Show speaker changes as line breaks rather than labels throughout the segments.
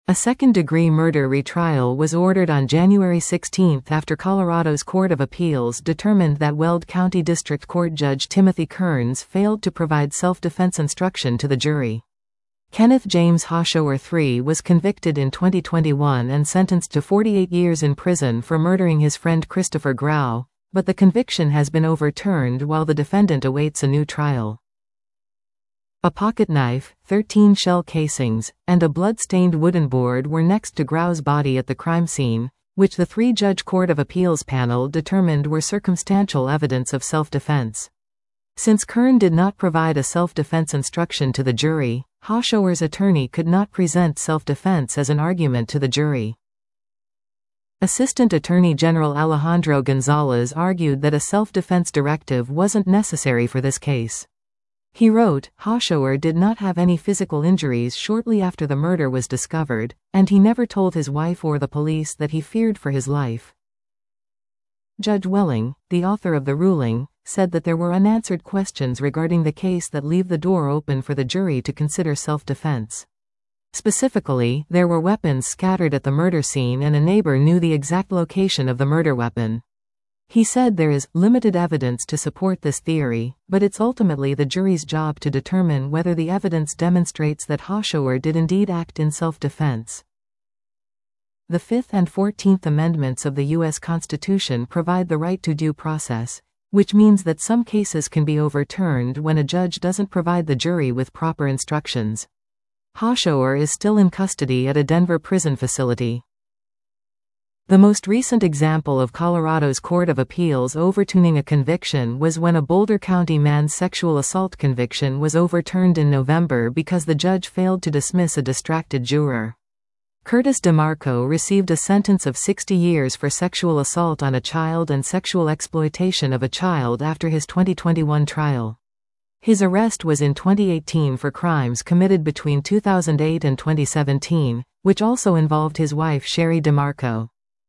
A second-degree murder retrial was ordered on January 16 after Colorado's Court of Appeals determined that Weld County District Court Judge Timothy Kearns failed to provide self-defense instruction to the jury. Kenneth James Hoshower III was convicted in 2021 and sentenced to 48 years in prison for murdering his friend Christopher Grau, but the conviction has been overturned while the defendant awaits a new trial. A pocket knife, 13 shell casings, and a blood-stained wooden board were next to Grau's body at the crime scene, which the three-judge Court of Appeals panel determined were circumstantial evidence of self-defense. Since Kern did not provide a self-defense instruction to the jury, Hoshower's attorney could not present self-defense as an argument to the jury. Assistant Attorney General Alejandro Gonzalez argued that a self-defense directive wasn't necessary for this case. He wrote, "Hoshower did not have any physical injuries shortly after the murder was discovered, and he never told his wife or the police that he feared for his life." Judge Welling, the author of the ruling, said that there were unanswered questions regarding the case that leave the door open for the jury to consider self-defense. Specifically, there were weapons scattered at the murder scene and a neighbor knew the exact location of the murder weapon. He said there is limited evidence to support this theory, but it's ultimately the jury's job to determine whether the evidence demonstrates that Hoshower did indeed act in self-defense. The 5th and 14th Amendments of the U.S. Constitution provide the right to due process, which means that some cases can be overturned when a judge doesn't provide the jury with proper instructions. Hoshower is still in custody at a Denver prison facility. The most recent example of Colorado's Court of Appeals overturning a conviction was when a Boulder County man's sexual assault conviction was overturned in November because the judge failed to dismiss a distracted juror. Curtis DeMarco received a sentence of 60 years for sexual assault on a child and sexual exploitation of a child after his 2021 trial. His arrest was in 2018 for crimes committed between 2008 and 2017, which also involved his wife Sherry DeMarco.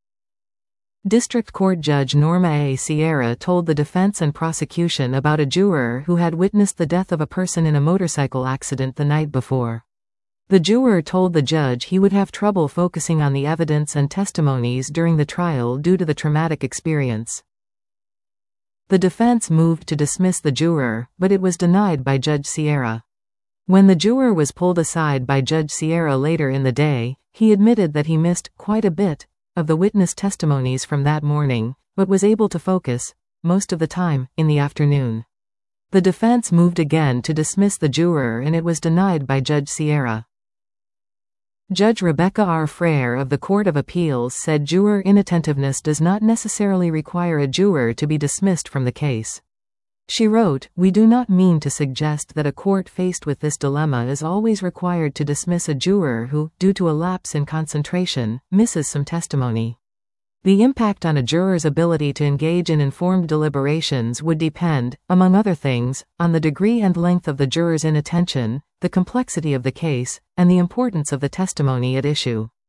District Court Judge Norma A. Sierra told the defense and prosecution about a juror who had witnessed the death of a person in a motorcycle accident the night before. The juror told the judge he would have trouble focusing on the evidence and testimonies during the trial due to the traumatic experience. The defense moved to dismiss the juror, but it was denied by Judge Sierra. When the juror was pulled aside by Judge Sierra later in the day, he admitted that he missed quite a bit of the witness testimonies from that morning, but was able to focus, most of the time, in the afternoon. The defense moved again to dismiss the juror and it was denied by Judge Sierra. Judge Rebecca R. Frere of the Court of Appeals said juror inattentiveness does not necessarily require a juror to be dismissed from the case. She wrote, "We do not mean to suggest that a court faced with this dilemma is always required to dismiss a juror who, due to a lapse in concentration, misses some testimony. The impact on a juror's ability to engage in informed deliberations would depend, among other things, on the degree and length of the juror's inattention, the complexity of the case, and the importance of the testimony at issue."